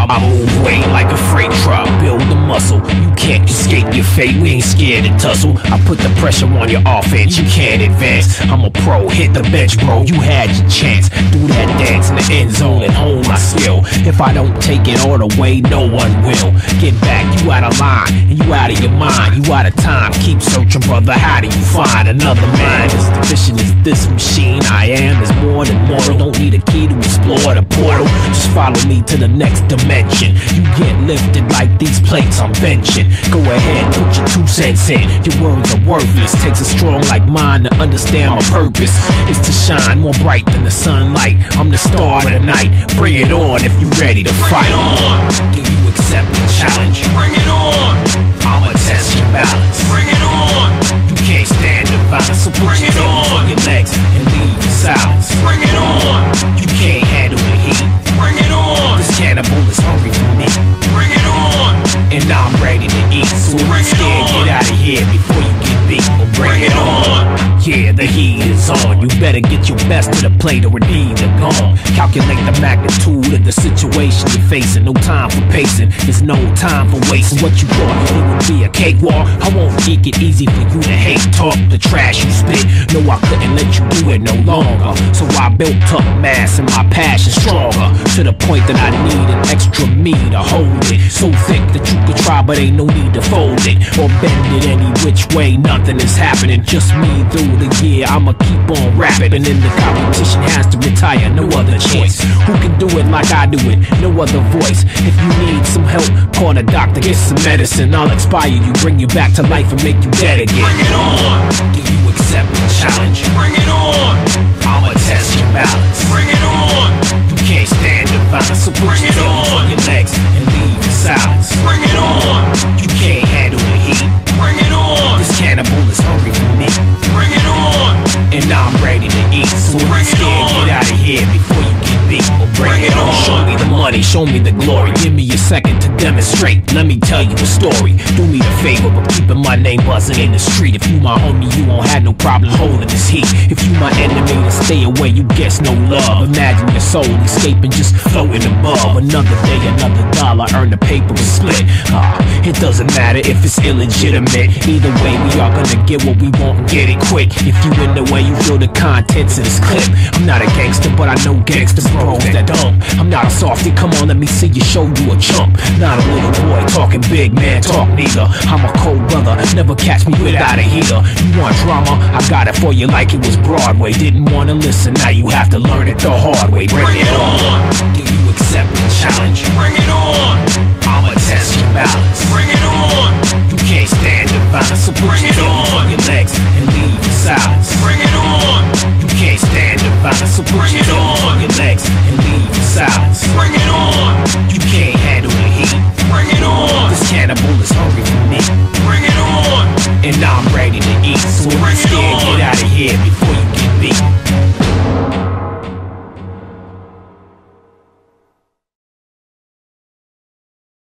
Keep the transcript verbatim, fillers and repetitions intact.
I move weight like a freight truck, build the muscle. You can't escape your fate, we ain't scared to tussle. I put the pressure on your offense, you can't advance. I'm a pro, hit the bench, bro, you had your chance. Do that dance in the end zone and hone my skill. If I don't take it all the way, no one will. Get back, you out of line, and you out of your mind, you out of time. Keep searching, brother, how do you find another man? This division is this machine I am is more than mortal. Don't need a key to explore the portal, just follow me to the next dimension. You get lifted like these plates I'm benching. Go ahead, put your two cents in. Your words are worthless, takes a strong like mine to understand my purpose. It's to shine more bright than the sunlight. I'm the star of the night, bring it on if you ready to fight. Do you accept the challenge? Bring it on. I'ma test your balance. Bring it on. You can't stand the violence, so put your hands on your legs and leave in silence. Bring it on. You can't handle the heat. Bring it on. This cannibal is hungry for me, Bring it on. and I'm ready to eat. So if you're scared, get out of here before you get beat. Well, bring it on. Yeah, the heat is on. You better get your best to the plate or it either gone. Calculate the magnitude of the situation you're facing. No time for pacing, there's no time for wasting. What you thought it would be a cakewalk? I won't make it easy for you to hate talk the trash you spit. No, I couldn't let you do it no longer. So I built up mass and my passion stronger, to the point that I need an extra me to hold it. So thick that you could try, but ain't no need to fold it or bend it any which way. Nothing is happening, just me through the year. I'ma keep on rapping, and then the competition has to retire. No other choice. Who can do it like I do it? No other voice. If you need some help, call a doctor, get some medicine. I'll inspire you, bring you back to life, and make you dead again. Bring it on. Do you accept the challenge? Bring it on. I'ma test your balance. Bring it on. You can't stand the violence, so put Bring your it hands on. on your legs and leave in silence. Bring it on. You can't handle the heat. Bring it on. This cannibal is hungry for me, Bring it on. and I'm ready to eat. So if Bring you're it scared, on. get out of here before you get beat. Well, bring, Bring it it on. on. Show me the money, show me the glory. Give me a second to demonstrate. Let me tell you a story. Do me the favor of keeping my name buzzing in the street. If you my homie, you won't have no problem holding this heat. If you my enemy, then stay away, you guess no love. Imagine your soul escaping, just floating above. Another day, another dollar, earn the paper and split. Ah, it doesn't matter if it's illegitimate. Either way, we are gonna get what we want and get it quick. If you in the way, you feel the contents of this clip. I'm not a gangster, but I know gangster bros that don't. I'm not a softie, come on, let me see you show you a chump. Not a little boy talking big man talk neither. I'm a cold brother, never catch me without a heater. You want drama? I got it for you like it was Broadway. Didn't wanna listen, now you have to learn it the hard way. Bring, Bring it it on. on. Do you accept the challenge? Bring it on. I'ma test your balance. Bring it on. You can't stand the violence, so put Bring your it hands on. on your legs and leave in silence. Bring it on. You can't stand the violence, so put Bring your it hands on. on your legs and leave in silence. Bring it on. You can't handle the heat. Bring it on. This cannibal is hungry for me, Bring it on. and I'm ready to eat. So if Bring you're it scared, on. get out of here before